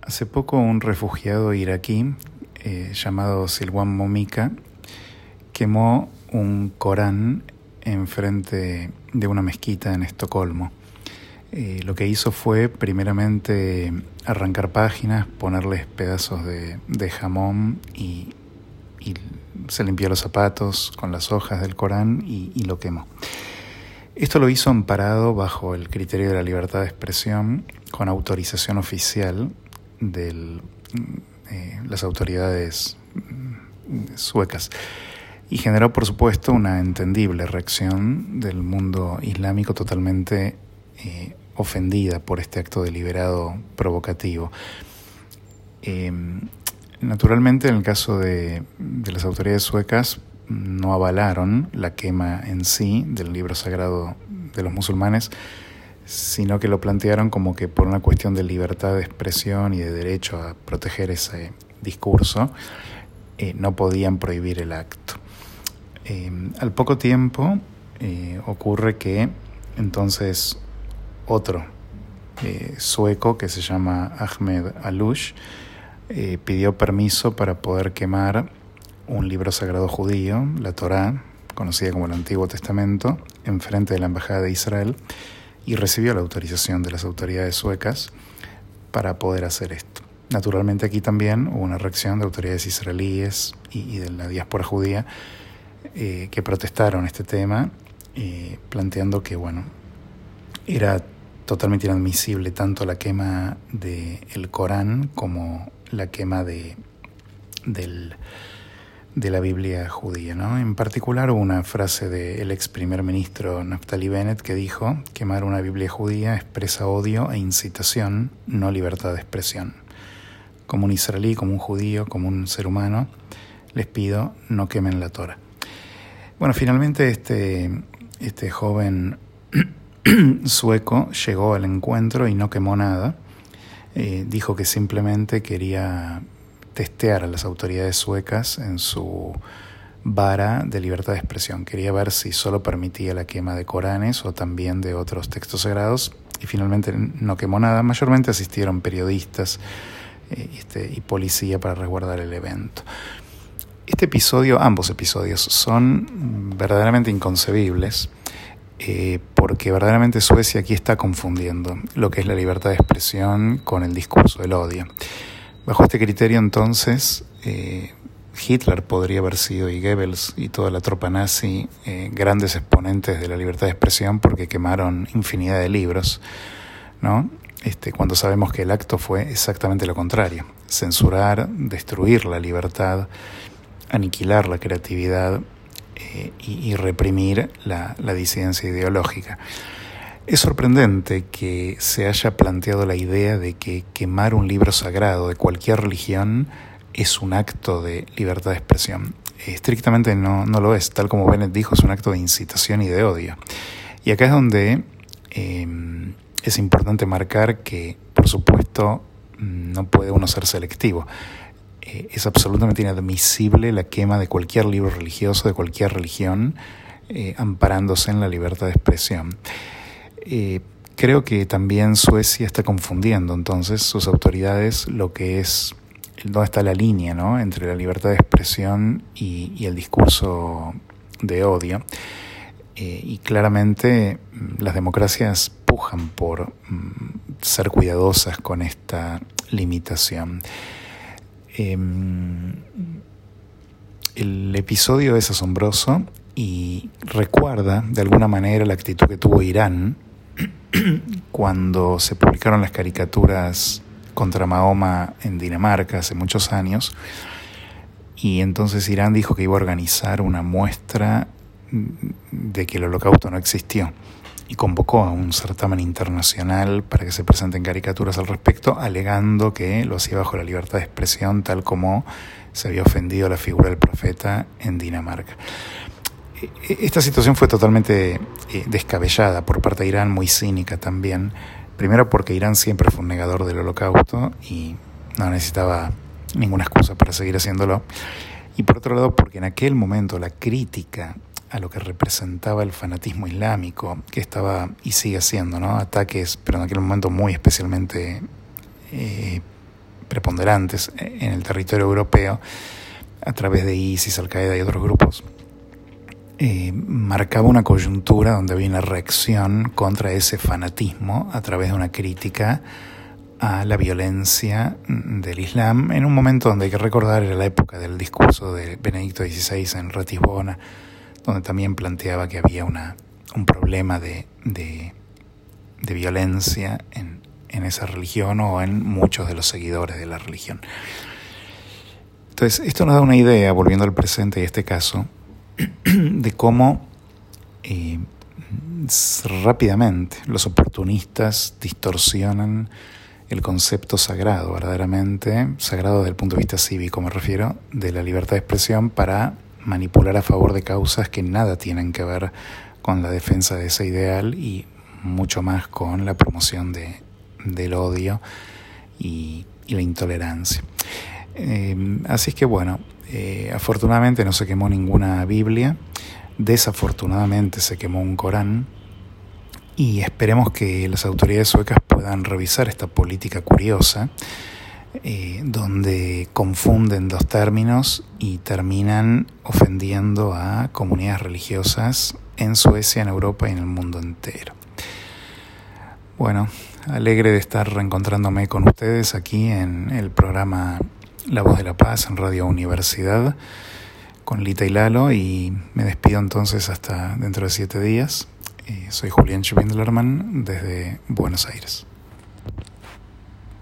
Hace poco un refugiado iraquí llamado Silwan Momika quemó un Corán enfrente de una mezquita en Estocolmo. Lo que hizo fue primeramente arrancar páginas, ponerles pedazos de jamón y se limpió los zapatos con las hojas del Corán y lo quemó. Esto lo hizo amparado bajo el criterio de la libertad de expresión, con autorización oficial de las autoridades suecas, y generó, por supuesto, una entendible reacción del mundo islámico totalmente ofendida por este acto deliberado provocativo. Naturalmente, en el caso de las autoridades suecas, no avalaron la quema en sí del libro sagrado de los musulmanes, sino que lo plantearon como que por una cuestión de libertad de expresión y de derecho a proteger ese discurso, no podían prohibir el acto. Al poco tiempo ocurre que entonces otro sueco que se llama Ahmed Alush pidió permiso para poder quemar un libro sagrado judío, la Torá, conocida como el Antiguo Testamento, enfrente de la Embajada de Israel, y recibió la autorización de las autoridades suecas para poder hacer esto. Naturalmente aquí también hubo una reacción de autoridades israelíes y de la diáspora judía que protestaron este tema, planteando que era totalmente inadmisible tanto la quema del Corán como la quema de la Biblia judía, ¿no? En particular hubo una frase del ex primer ministro Naftali Bennett que dijo: quemar una Biblia judía expresa odio e incitación, no libertad de expresión. Como un israelí, como un judío, como un ser humano, les pido, no quemen la Torá. Bueno, finalmente este joven sueco llegó al encuentro y no quemó nada. Dijo que simplemente quería testear a las autoridades suecas en su vara de libertad de expresión. Quería ver si solo permitía la quema de Coranes o también de otros textos sagrados, y finalmente no quemó nada. Mayormente asistieron periodistas y policía para resguardar el evento. Ambos episodios son verdaderamente inconcebibles, porque verdaderamente Suecia aquí está confundiendo lo que es la libertad de expresión con el discurso del odio. Bajo este criterio, entonces, Hitler podría haber sido, y Goebbels y toda la tropa nazi, grandes exponentes de la libertad de expresión, porque quemaron infinidad de libros, ¿no? Cuando sabemos que el acto fue exactamente lo contrario: censurar, destruir la libertad, aniquilar la creatividad y reprimir la disidencia ideológica. Es sorprendente que se haya planteado la idea de que quemar un libro sagrado de cualquier religión es un acto de libertad de expresión. Estrictamente no lo es. Tal como Bennett dijo, es un acto de incitación y de odio. Y acá es donde es importante marcar que, por supuesto, no puede uno ser selectivo. Es absolutamente inadmisible la quema de cualquier libro religioso, de cualquier religión, amparándose en la libertad de expresión. Creo que también Suecia está confundiendo entonces sus autoridades lo que es, dónde está la línea, ¿no?, entre la libertad de expresión y el discurso de odio. Y claramente las democracias pujan por ser cuidadosas con esta limitación. El episodio es asombroso y recuerda de alguna manera la actitud que tuvo Irán cuando se publicaron las caricaturas contra Mahoma en Dinamarca hace muchos años, y entonces Irán dijo que iba a organizar una muestra de que el Holocausto no existió y convocó a un certamen internacional para que se presenten caricaturas al respecto, alegando que lo hacía bajo la libertad de expresión, tal como se había ofendido la figura del profeta en Dinamarca. Esta situación fue totalmente descabellada por parte de Irán, muy cínica también. Primero porque Irán siempre fue un negador del Holocausto y no necesitaba ninguna excusa para seguir haciéndolo. Y por otro lado porque en aquel momento la crítica a lo que representaba el fanatismo islámico, que estaba y sigue siendo, ¿no?, ataques, pero en aquel momento muy especialmente preponderantes en el territorio europeo a través de ISIS, Al-Qaeda y otros grupos, marcaba una coyuntura donde había una reacción contra ese fanatismo a través de una crítica a la violencia del Islam, en un momento donde hay que recordar era la época del discurso de Benedicto XVI en Ratisbona, donde también planteaba que había un problema de violencia en esa religión o en muchos de los seguidores de la religión. Entonces, esto nos da una idea, volviendo al presente y este caso, de cómo rápidamente los oportunistas distorsionan el concepto sagrado, verdaderamente sagrado desde el punto de vista cívico, me refiero, de la libertad de expresión para manipular a favor de causas que nada tienen que ver con la defensa de ese ideal y mucho más con la promoción del odio y la intolerancia. Así es que bueno, afortunadamente no se quemó ninguna Biblia, desafortunadamente se quemó un Corán, y esperemos que las autoridades suecas puedan revisar esta política curiosa donde confunden dos términos y terminan ofendiendo a comunidades religiosas en Suecia, en Europa y en el mundo entero. Bueno, alegre de estar reencontrándome con ustedes aquí en el programa La Voz de la Paz en Radio Universidad con Lita y Lalo, y me despido entonces hasta dentro de 7 días. Soy Julián Schwindlerman desde Buenos Aires.